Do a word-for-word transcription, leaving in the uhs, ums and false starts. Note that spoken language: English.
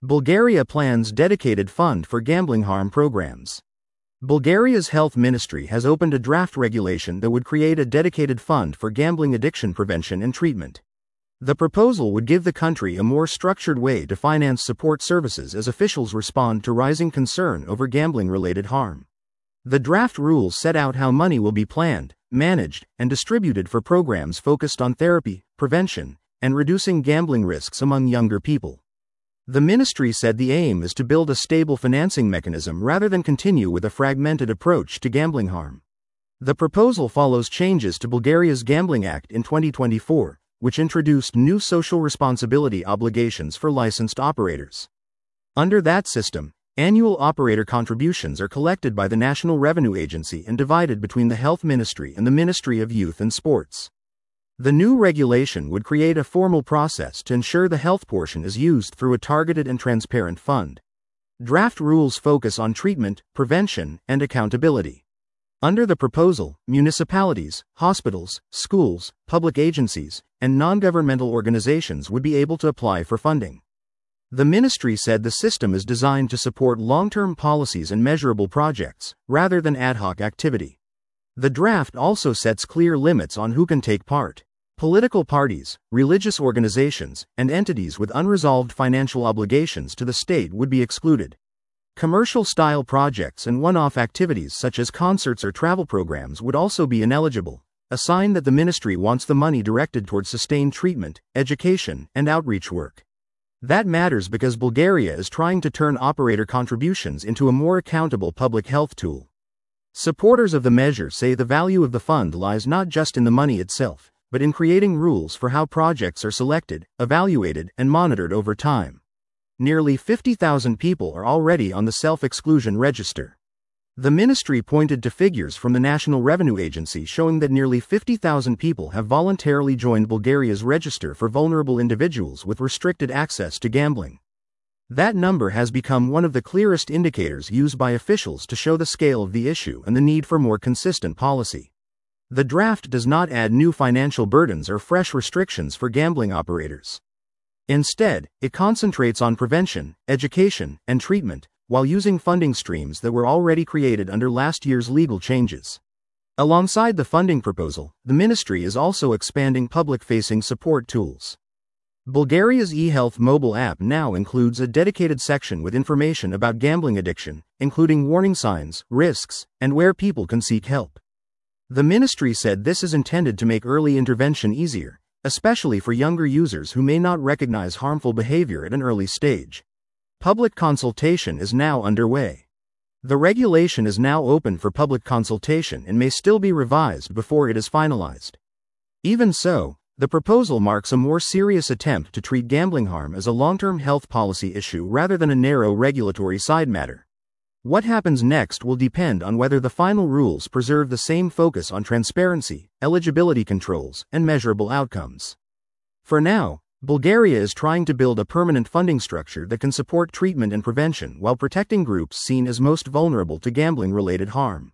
Bulgaria plans dedicated fund for gambling harm programs. Bulgaria's health ministry has opened a draft regulation that would create a dedicated fund for gambling addiction prevention and treatment. The proposal would give the country a more structured way to finance support services as officials respond to rising concern over gambling-related harm. The draft rules set out how money will be planned, managed, and distributed for programs focused on therapy, prevention, and reducing gambling risks among younger people. The ministry said the aim is to build a stable financing mechanism rather than continue with a fragmented approach to gambling harm. The proposal follows changes to Bulgaria's Gambling Act in twenty twenty-four, which introduced new social responsibility obligations for licensed operators. Under that system, annual operator contributions are collected by the National Revenue Agency and divided between the Health Ministry and the Ministry of Youth and Sports. The new regulation would create a formal process to ensure the health portion is used through a targeted and transparent fund. Draft rules focus on treatment, prevention, and accountability. Under the proposal, municipalities, hospitals, schools, public agencies, and non-governmental organizations would be able to apply for funding. The ministry said the system is designed to support long-term policies and measurable projects, rather than ad hoc activity. The draft also sets clear limits on who can take part. Political parties, religious organizations, and entities with unresolved financial obligations to the state would be excluded. Commercial-style projects and one-off activities such as concerts or travel programs would also be ineligible, a sign that the ministry wants the money directed towards sustained treatment, education, and outreach work. That matters because Bulgaria is trying to turn operator contributions into a more accountable public health tool. Supporters of the measure say the value of the fund lies not just in the money itself, but in creating rules for how projects are selected, evaluated, and monitored over time. Nearly fifty thousand people are already on the self-exclusion register. The ministry pointed to figures from the National Revenue Agency showing that nearly fifty thousand people have voluntarily joined Bulgaria's register for vulnerable individuals with restricted access to gambling. That number has become one of the clearest indicators used by officials to show the scale of the issue and the need for more consistent policy. The draft does not add new financial burdens or fresh restrictions for gambling operators. Instead, it concentrates on prevention, education, and treatment, while using funding streams that were already created under last year's legal changes. Alongside the funding proposal, the ministry is also expanding public-facing support tools. Bulgaria's eHealth mobile app now includes a dedicated section with information about gambling addiction, including warning signs, risks, and where people can seek help. The ministry said this is intended to make early intervention easier, especially for younger users who may not recognize harmful behavior at an early stage. Public consultation is now underway. The regulation is now open for public consultation and may still be revised before it is finalized. Even so, the proposal marks a more serious attempt to treat gambling harm as a long-term health policy issue rather than a narrow regulatory side matter. What happens next will depend on whether the final rules preserve the same focus on transparency, eligibility controls, and measurable outcomes. For now, Bulgaria is trying to build a permanent funding structure that can support treatment and prevention while protecting groups seen as most vulnerable to gambling-related harm.